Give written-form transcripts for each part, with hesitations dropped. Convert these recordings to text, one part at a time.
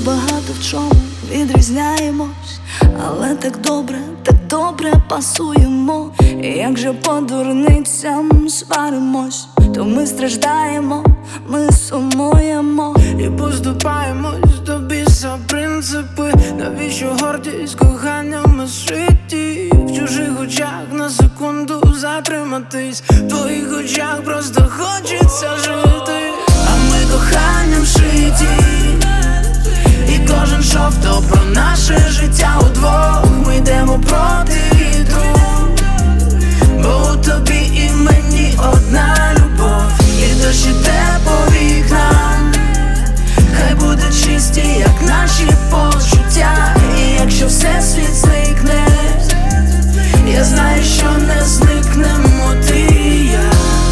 багато в чому відрізняємось, але так добре пасуємо. І як же по дурницям сваримось, то ми страждаємо, ми сумуємо і поступаємось до біса принципи. Навіщо гордість коханнями зшиті? В чужих очах на секунду затриматись, в твоїх очах просто хочеться жити. А ми коханням шиті, і кожен шовто про наше життя удвох. Ми йдемо проти вітру, бо у тобі і мені одна любов. І дощ іде по вікнам, хай буде чисті, як наші почуття. І якщо всесвіт зникне, я знаю, що не зникнемо ти і я.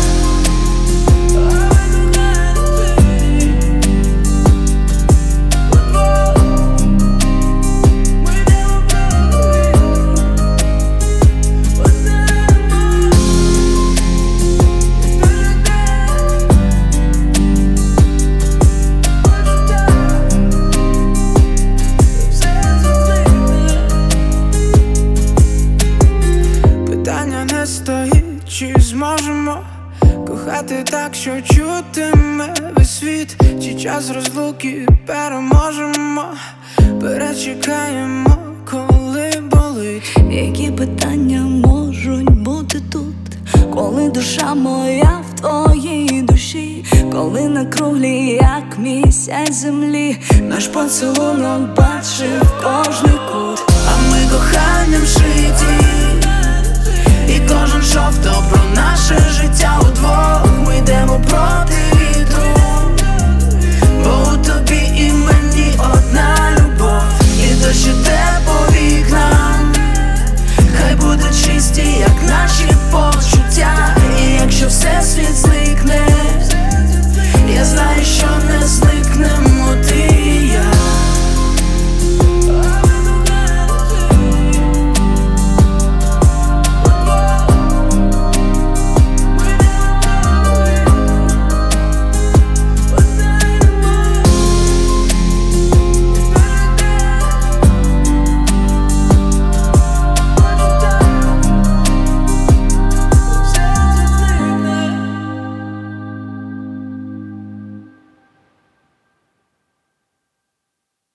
Чи зможемо кохати так, що чутиме весь світ? Чи час розлуки переможемо? Перечекаємо, коли болить. Які питання можуть бути тут, коли душа моя в твоїй душі, коли на круглі, як місяць землі, наш поцілунок бачив кожний кут. А ми коханням шиті, і кожен шовто про наше життя удвох. Ми йдемо проти